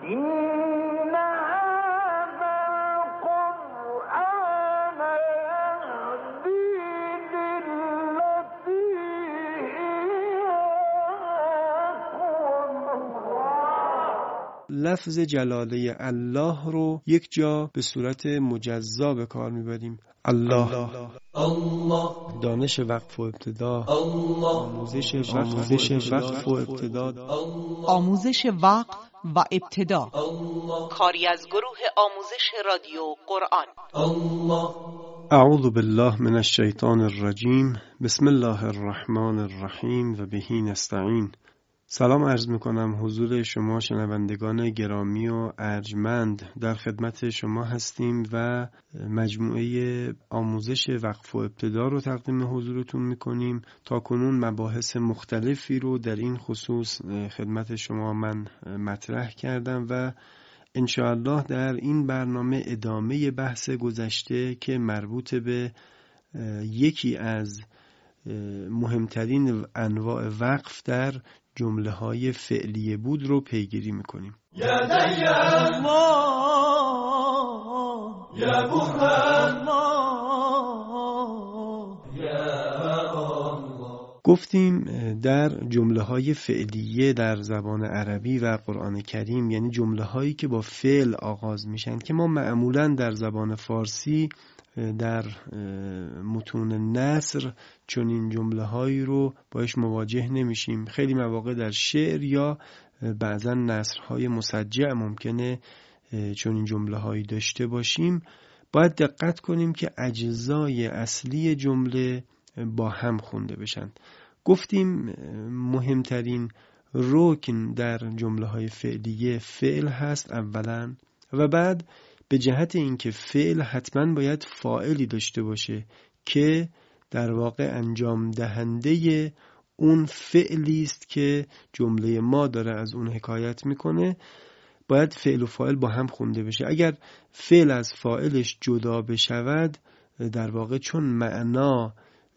لفظ جلاله الله رو یک جا به صورت مجزا به کار میبریم. الله، دانش وقف و ابتدا، آموزش وقف و ابتدا، آموزش وقف و ابتدا، کاری از گروه آموزش رادیو قرآن. اعوذ بالله من الشیطان الرجیم. بسم الله الرحمن الرحیم و بهی نستعین. سلام عرض میکنم حضور شما شنوندگان گرامی و ارجمند. در خدمت شما هستیم و مجموعه آموزش وقف و ابتدا رو تقدیم حضورتون میکنیم. تا کنون مباحث مختلفی رو در این خصوص خدمت شما من مطرح کردم و انشاءالله در این برنامه ادامه بحث گذشته که مربوط به یکی از مهمترین انواع وقف در جمله های فعلیه بود رو پیگیری میکنیم. یا دیان یا برهان گفتیم در جمله های فعلیه در زبان عربی و قرآن کریم، یعنی جمله هایی که با فعل آغاز میشن که ما معمولا در زبان فارسی در متون نثر چون این جمله هایی رو باش مواجه نمیشیم. خیلی مواقع در شعر یا بعضا نثرهای مسجع ممکنه چون این جمله هایی داشته باشیم. باید دقت کنیم که اجزای اصلی جمله با هم خونده بشن. گفتیم مهمترین رکن در جمله های فعلیه فعل هست اولا، و بعد به جهت اینکه فعل حتما باید فاعلی داشته باشه که در واقع انجام دهنده اون فعلی است که جمله ما داره از اون حکایت میکنه، باید فعل و فاعل با هم خونده بشه. اگر فعل از فاعلش جدا بشود، در واقع چون معنا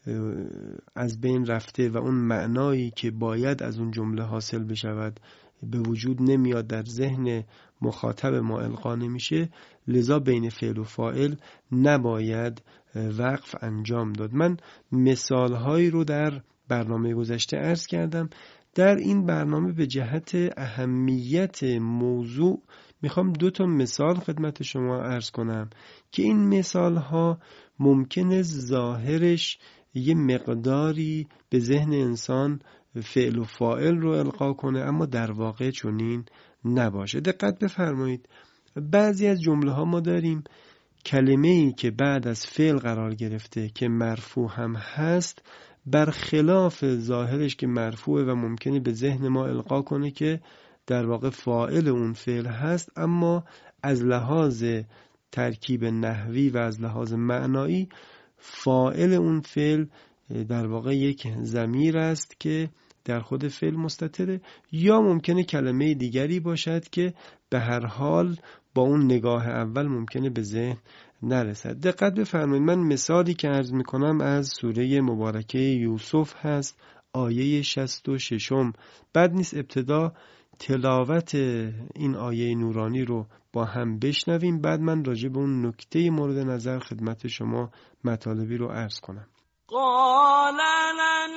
از بین رفته و اون معنایی که باید از اون جمله حاصل بشود به وجود نمیاد، در ذهن مخاطب ما القا نمیشه، لذا بین فعل و فاعل نباید وقف انجام داد. من مثالهایی رو در برنامه گذشته عرض کردم. در این برنامه به جهت اهمیت موضوع میخوام 2 مثال خدمت شما عرض کنم که این مثالها ممکنه ظاهرش یه مقداری به ذهن انسان فعل و فاعل رو القا کنه، اما در واقع چنین نباشه. دقت بفرمایید. بعضی از جمله ها ما داریم کلمه‌ای که بعد از فعل قرار گرفته که مرفوع هم هست، برخلاف ظاهرش که مرفوعه و ممکنه به ذهن ما القا کنه که در واقع فاعل اون فعل هست، اما از لحاظ ترکیب نحوی و از لحاظ معنایی فاعل اون فعل در واقع یک ضمیر است که در خود فعل مستتره، یا ممکنه کلمه دیگری باشد که به هر حال با اون نگاه اول ممکنه به ذهن نرسد. دقت بفرمایید. من مثالی که عرض میکنم از سوره مبارکه یوسف هست، آیه 66. بد نیست ابتدا تلاوت این آیه نورانی رو با هم بشنویم، بعد من راجع به اون نکته مورد نظر خدمت شما مطالبی رو عرض کنم. قال لن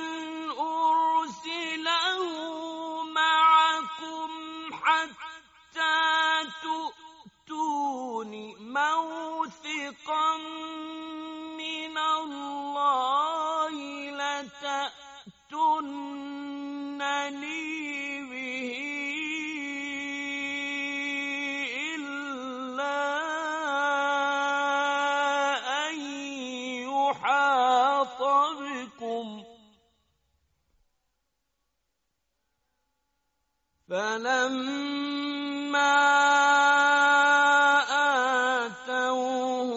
أرسله معكم حتى تؤتون موثقا من الله لتأتونني به إلا أن يحاط بكم فلما آتوه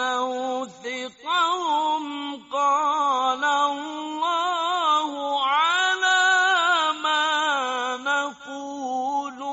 موثقهم قال الله على ما نقول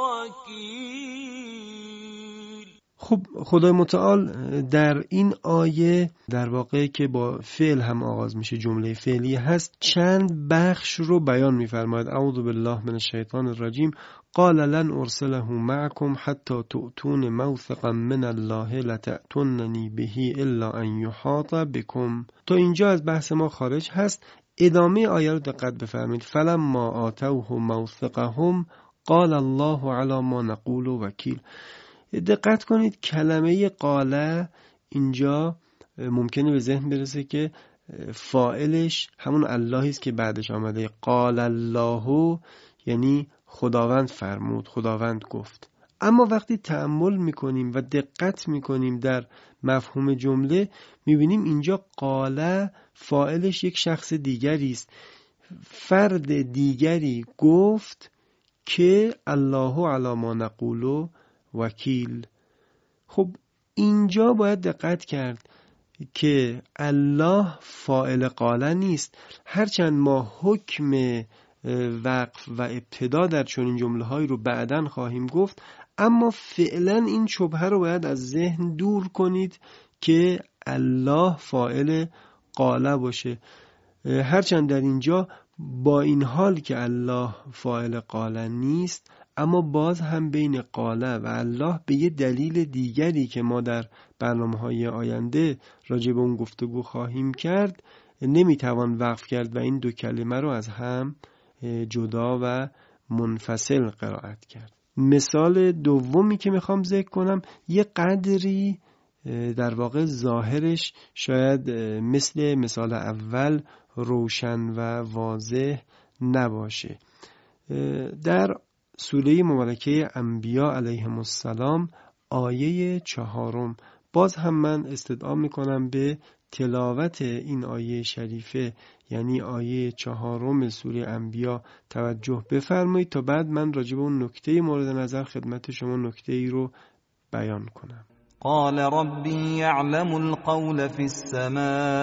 وكيل. خب خدای متعال در این آیه در واقع که با فعل هم آغاز میشه، جمله فعلی هست، چند بخش رو بیان میفرماید. اعوذ بالله من الشیطان الرجیم. قال لن ارسله معكم حتى تؤتون موثقا من الله لتأتوننی به الا ان یحاط بكم. تا اینجا از بحث ما خارج هست. ادامه آیه رو دقت بفرمایید. فلما آتوه موثقهم قال الله علی ما نقول وکیل. دقت کنید کلمه قال اینجا ممکنه به ذهن برسه که فاعلش همون اللهی است که بعدش آمده. قال الله یعنی خداوند فرمود، خداوند گفت. اما وقتی تأمل میکنیم و دقت میکنیم در مفهوم جمله، میبینیم اینجا قال فاعلش یک شخص دیگری است، فرد دیگری گفت که الله علی ما نقول وکیل. خب اینجا باید دقت کرد که الله فاعل قال نیست. هرچند ما حکم وقف و ابتدا در چنین جمله‌هایی رو بعداً خواهیم گفت، اما فعلا این شبهه رو باید از ذهن دور کنید که الله فاعل قال باشه. هرچند در اینجا با این حال که الله فاعل قال نیست، اما باز هم بین قال و الله به یه دلیل دیگری که ما در برنامه‌های آینده راجع به اون گفتگو خواهیم کرد نمیتوان وقف کرد و این دو کلمه رو از هم جدا و منفصل قرائت کرد. مثال دومی که میخوام ذکر کنم یه قدری در واقع ظاهرش شاید مثل مثال اول روشن و واضح نباشه. در سوره مبارکه انبیا علیهم السلام آیه 4 باز هم من استدعا میکنم به تلاوت این آیه شریفه، یعنی آیه 4 سوره انبیا توجه بفرمایید تا بعد من راجع به اون نکته مورد نظر خدمت شما نکته ای رو بیان کنم. قال ربي يعلم القول في السماء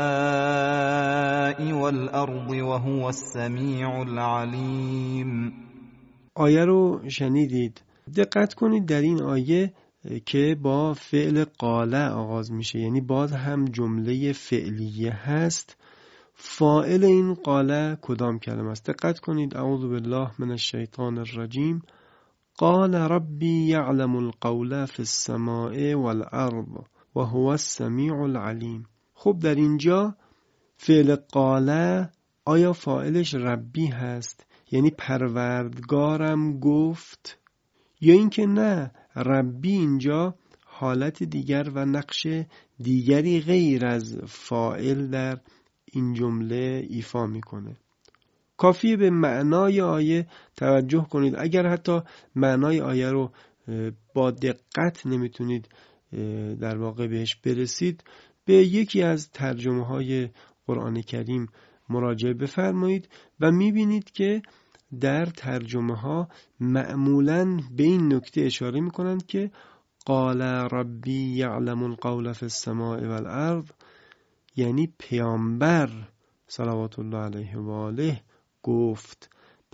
والأرض وهو السميع العليم. آیه رو شنیدید. دقت کنید در این آیه که با فعل قال آغاز میشه، یعنی باز هم جمله فعلیه هست. فاعل این قال کدام کلمه است؟ دقت کنید. اعوذ بالله من الشیطان الرجیم. قال ربی یعلم القول فی السماء والارض وهو السمیع العلیم. خب در اینجا فعل قال آیا فاعلش ربی هست، یعنی پروردگارم گفت، یا اینکه نه ربی اینجا حالت دیگر و نقش دیگری غیر از فاعل در این جمله ایفا میکنه؟ کافیه به معنای آیه توجه کنید. اگر حتی معنای آیه رو با دقت نمیتونید در واقع بهش برسید، به یکی از ترجمه های قرآن کریم مراجعه بفرمایید و میبینید که در ترجمه ها معمولاً به این نکته اشاره میکنند که قال ربی یعلم القول فی السماء والارض، یعنی پیامبر صلوات الله علیه و آله گفت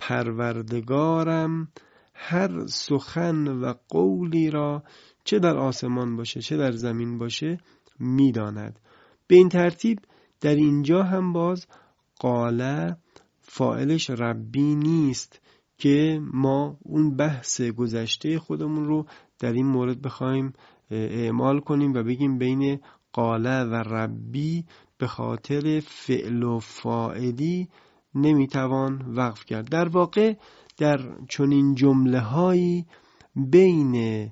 پروردگارم هر سخن و قولی را چه در آسمان باشه چه در زمین باشه میداند. به این ترتیب در اینجا هم باز قال فاعلش ربی نیست که ما اون بحث گذشته خودمون رو در این مورد بخوایم اعمال کنیم و بگیم بین قال و ربی به خاطر فعل و فاعلی نمیتوان وقف کرد. در واقع در چنین جمله هایی بین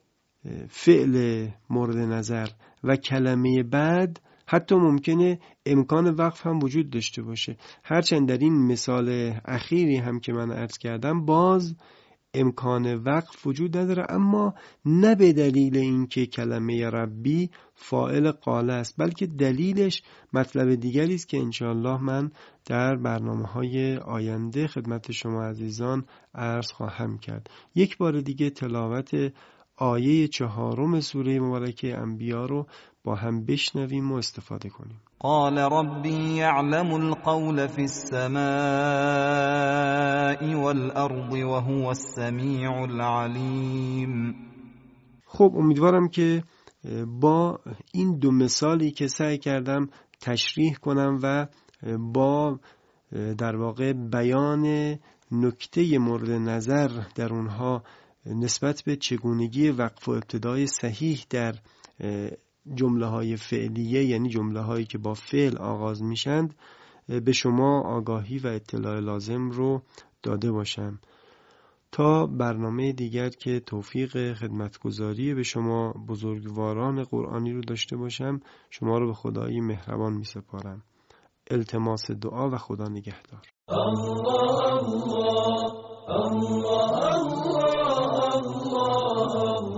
فعل مورد نظر و کلمه بعد حتی ممکنه امکان وقف هم وجود داشته باشه. هرچند در این مثال اخیری هم که من عرض کردم باز امکان وقف وجود نداره، اما نه به دلیل اینکه کلمه ربی فاعل قال است، بلکه دلیلش مطلب دیگری است که انشاءالله من در برنامه‌های آینده خدمت شما عزیزان عرض خواهم کرد. یک بار دیگه تلاوت آیه 4 سوره مبارکه انبیا رو با هم بشنویم و استفاده کنیم. قال ربی یعلم القول فی السماء والارض وهو السمیع العلیم. خب امیدوارم که با این دو مثالی که سعی کردم تشریح کنم و با در واقع بیان نکته مورد نظر در اونها نسبت به چگونگی وقف و ابتدای صحیح در جمله های فعلیه، یعنی جمله هایی که با فعل آغاز میشند، به شما آگاهی و اطلاع لازم رو داده باشم. تا برنامه دیگر که توفیق خدمتگزاری به شما بزرگواران قرآنی رو داشته باشم، شما رو به خدای مهربان می سپارم. التماس دعا و خدا نگهدار. الله الله الله الله الله